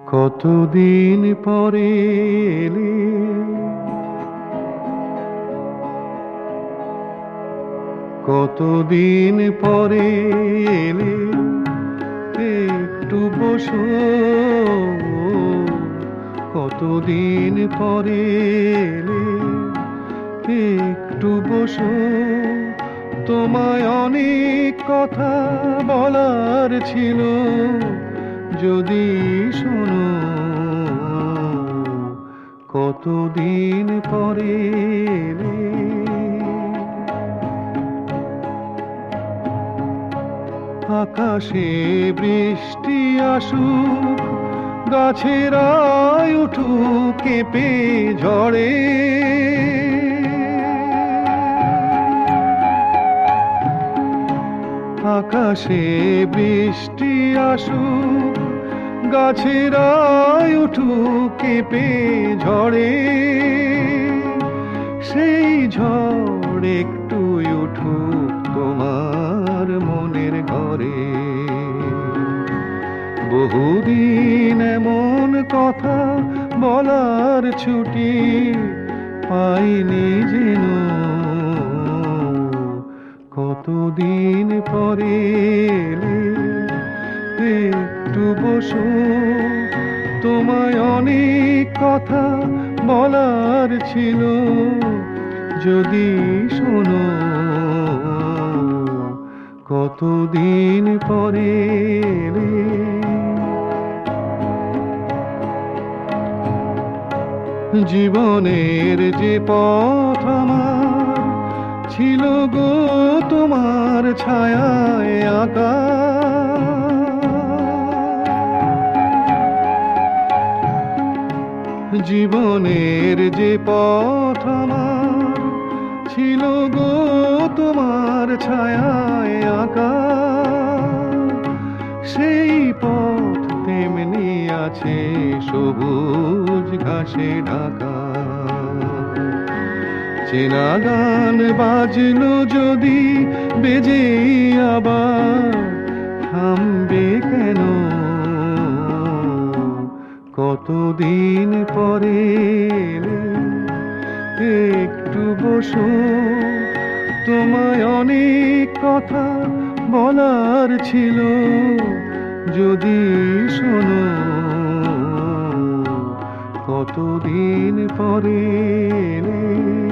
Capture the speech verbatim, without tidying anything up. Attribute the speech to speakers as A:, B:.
A: কতদিন পরে এলে, কতদিন পরে এলে, একটু বসো। কতদিন পরে এলে, একটু বসো। তোমায় অনেক কথা বলার ছিল, যদি শোনো। কতদিন পরে এলে, আকাশে বৃষ্টি আসুক, গাছেরা উঠুক কেঁপে ঝড়ে। আকাশে বৃষ্টি আসুক, গাছেরা উঠুক কেঁপে ঝড়ে। সেই ঝড় একটু উঠুক তোমার মনের ঘরে। বহুদিন এমন কথা বলার ছুটি পাইনি যেন। কতদিন পরে এলে, একটু বসো। তোমায় অনেক কথা বলার ছিল, যদি শোনো। কতদিন পরে এলে, জীবনের যে পথ আমার ছিল গো তোমার ছায়ায় আঁকা। জীবনের যে পথ আমার ছিল গো তোমার ছায়ায় আঁকা। সেই পথ তেমনি আছে সবুজ ঘাসে ঢাকা। চেনা গান বাজলো যদি বেজে আবার, থামবে কেন? কতদিন পরে এলে, একটু বসো। তোমায় অনেক কথা বলার ছিল, যদি শোনো। কতদিন পরে এলে।